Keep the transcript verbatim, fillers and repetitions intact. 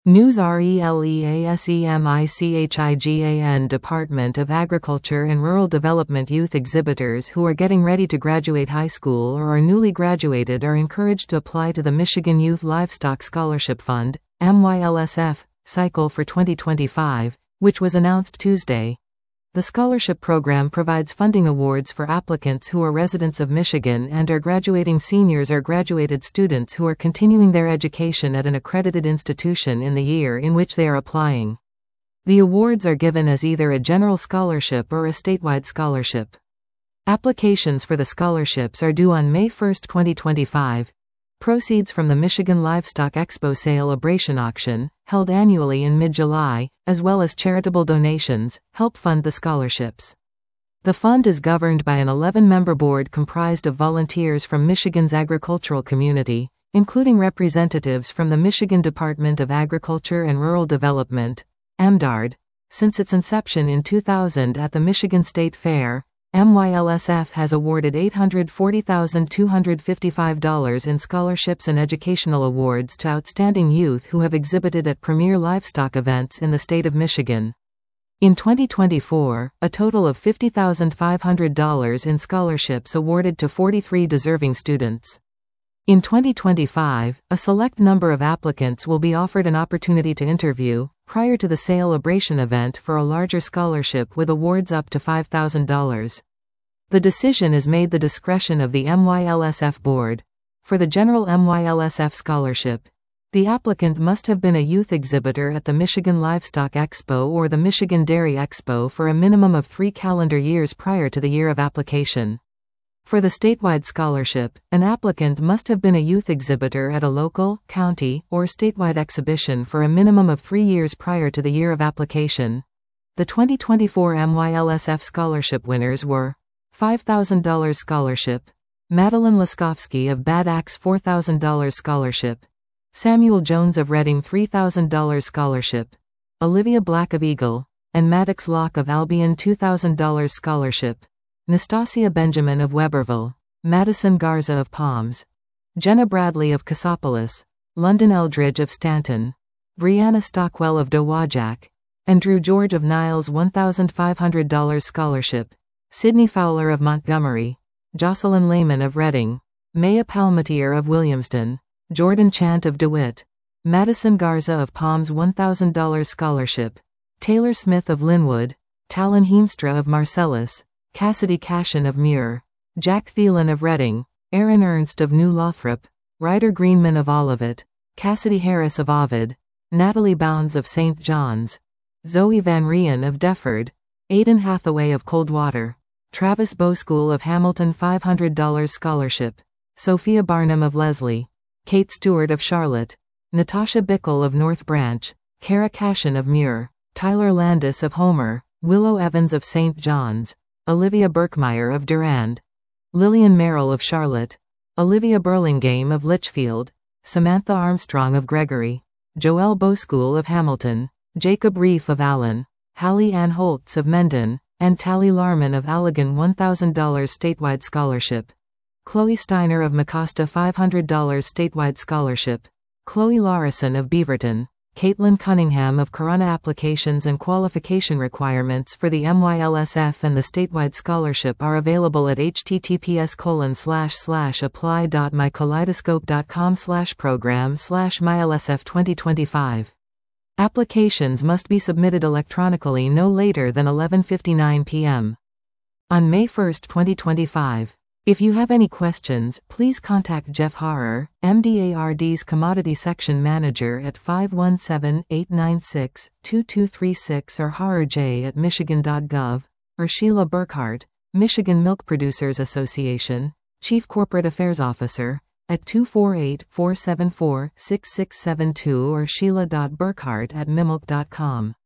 News RELEASEMICHIGAN Department of Agriculture and Rural Development youth exhibitors who are getting ready to graduate high school or are newly graduated are encouraged to apply to the Michigan Youth Livestock Scholarship Fund, M Y L S F, cycle for twenty twenty-five, which was announced Tuesday. The scholarship program provides funding awards for applicants who are residents of Michigan and are graduating seniors or graduated students who are continuing their education at an accredited institution in the year in which they are applying. The awards are given as either a general scholarship or a statewide scholarship. Applications for the scholarships are due on May first, twenty twenty-five. Proceeds from the Michigan Livestock Expo Sale-Abration Auction, held annually in mid-July, as well as charitable donations, help fund the scholarships. The fund is governed by an eleven-member board comprised of volunteers from Michigan's agricultural community, including representatives from the Michigan Department of Agriculture and Rural Development, M D A R D. Since its inception in two thousand at the Michigan State Fair, M Y L S F has awarded eight hundred forty thousand two hundred fifty-five dollars in scholarships and educational awards to outstanding youth who have exhibited at premier livestock events in the state of Michigan. In twenty twenty-four, a total of fifty thousand five hundred dollars in scholarships awarded to forty-three deserving students. In twenty twenty-five, a select number of applicants will be offered an opportunity to interview, prior to the Sale-Abration event for a larger scholarship with awards up to five thousand dollars. The decision is made the discretion of the M Y L S F board. For the general M Y L S F scholarship, the applicant must have been a youth exhibitor at the Michigan Livestock Expo or the Michigan Dairy Expo for a minimum of three calendar years prior to the year of application. For the statewide scholarship, an applicant must have been a youth exhibitor at a local, county, or statewide exhibition for a minimum of three years prior to the year of application. The twenty twenty-four M Y L S F scholarship winners were five thousand dollars scholarship, Madeline Laskowski of Bad Axe four thousand dollars scholarship, Samuel Jones of Reading three thousand dollars scholarship, Olivia Black of Eagle, and Maddox Locke of Albion two thousand dollars scholarship, Nastasia Benjamin of Weberville, Madison Garza of Palms, Jenna Bradley of Cassopolis, London Eldridge of Stanton, Brianna Stockwell of Dowagiac, and Drew George of Niles one thousand five hundred dollars scholarship, Sydney Fowler of Montgomery, Jocelyn Lehman of Reading, Maya Palmatier of Williamston, Jordan Chant of DeWitt, Madison Garza of Palms one thousand dollars scholarship, Taylor Smith of Linwood, Talon Heemstra of Marcellus, Cassidy Cashin of Muir, Jack Thielen of Reading, Aaron Ernst of New Lothrop, Ryder Greenman of Olivet, Cassidy Harris of Ovid, Natalie Bounds of Saint John's, Zoe Van Reen of Defford, Aidan Hathaway of Coldwater, Travis Boschool of Hamilton five hundred dollars scholarship, Sophia Barnum of Leslie, Kate Stewart of Charlotte, Natasha Bickle of North Branch, Kara Cashin of Muir, Tyler Landis of Homer, Willow Evans of Saint John's, Olivia Birkmeyer of Durand, Lillian Merrill of Charlotte, Olivia Burlingame of Litchfield, Samantha Armstrong of Gregory, Joelle Boschool of Hamilton, Jacob Reef of Allen, Hallie Ann Holtz of Mendon, and Tally Larman of Allegan one thousand dollars statewide scholarship, Chloe Steiner of Mecosta five hundred dollars statewide scholarship, Chloe Larison of Beaverton, Caitlin Cunningham of Corunna. Applications and qualification requirements for the M Y L S F and the statewide scholarship are available at https colon slash slash apply dot my kaleidoscope dot com slash program slash mylsf twenty twenty-five. Applications must be submitted electronically no later than eleven fifty-nine p m on May first, twenty twenty-five. If you have any questions, please contact Jeff Harrer, M D A R D's Commodity Section Manager at five one seven, eight nine six, two two three six or harrerj at michigan dot gov, or Sheila Burkhart, Michigan Milk Producers Association, Chief Corporate Affairs Officer, at two four eight, four seven four, six six seven two or sheila dot burkhart at mimilk dot com.